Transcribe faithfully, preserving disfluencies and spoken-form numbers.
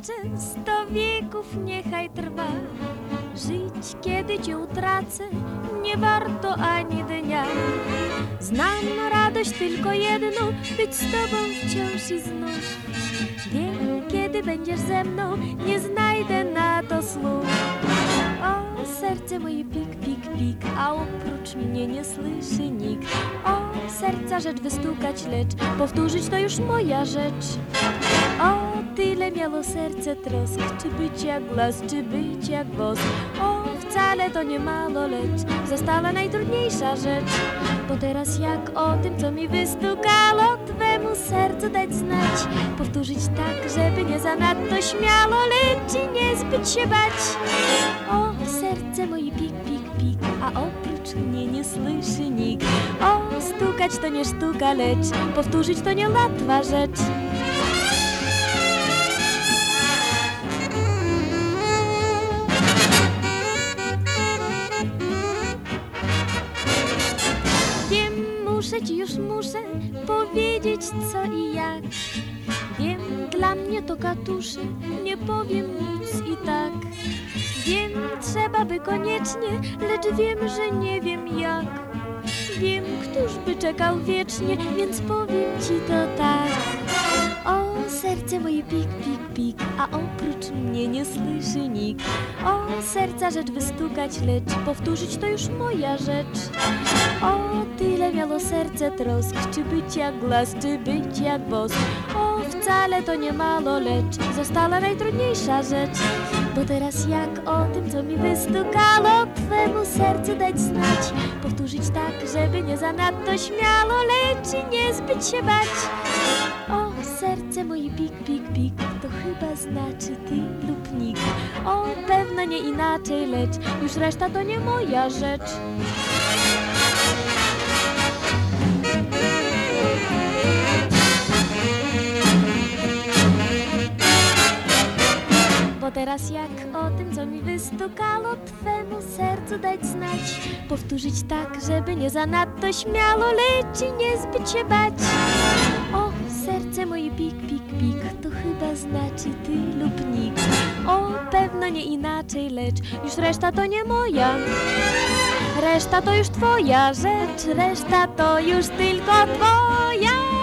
płaczę, sto wieków niechaj trwa. Żyć, kiedy cię utracę, nie warto ani dnia. Znam radość tylko jedną, być z tobą wciąż i znów. Wiem, kiedy będziesz ze mną, nie znajdę na to słów. O, serce moje pik, pik, pik, a oprócz mnie nie słyszy nikt. O, serca rzecz wystukać, lecz powtórzyć to już moja rzecz. O, tyle miało serce trosk, czy być jak las, czy być jak wosk. O, wcale to nie mało, lecz została najtrudniejsza rzecz. Bo teraz jak o tym, co mi wystukało, twemu sercu dać znać. Powtórzyć tak, żeby nie zanadto śmiało, lecz i nie zbyt się bać. O, serce moje pik, pik, pik, a oprócz mnie nie słyszy nikt. O, stukać to nie sztuka, lecz powtórzyć to nie łatwa rzecz. Muszę ci już muszę powiedzieć co i jak. Wiem, dla mnie to katuszy, nie powiem nic i tak. Wiem, trzeba by koniecznie, lecz wiem, że nie wiem jak. Wiem, któż by czekał wiecznie, więc powiem ci to tak. O, serce moje pik, pik, pik, a oprócz mnie nie słyszy nikt. O, serca rzecz wystukać, lecz powtórzyć to już moja rzecz. O, tyle miało serce trosk, czy być jak las, czy być jak wosk. O, wcale to nie mało, lecz została najtrudniejsza rzecz. Bo teraz jak o tym, co mi wystukało, twemu sercu dać znać. Powtórzyć tak, żeby nie zanadto śmiało, lecz i nie zbyt się bać. O, serce moje pik, pik, pik, to chyba znaczy ty lub nikt. O, pewno nie inaczej, lecz już reszta to nie moja rzecz. Bo teraz jak o tym, co mi wystukało, twemu sercu dać znać. Powtórzyć tak, żeby nie zanadto śmiało, lecz i nie zbyt się bać. O, serce moje pik, pik, pik, to chyba znaczy ty lub nikt. O, pewno nie inaczej, lecz już reszta to nie moja. Reszta to już twoja rzecz, reszta to już tylko twoja.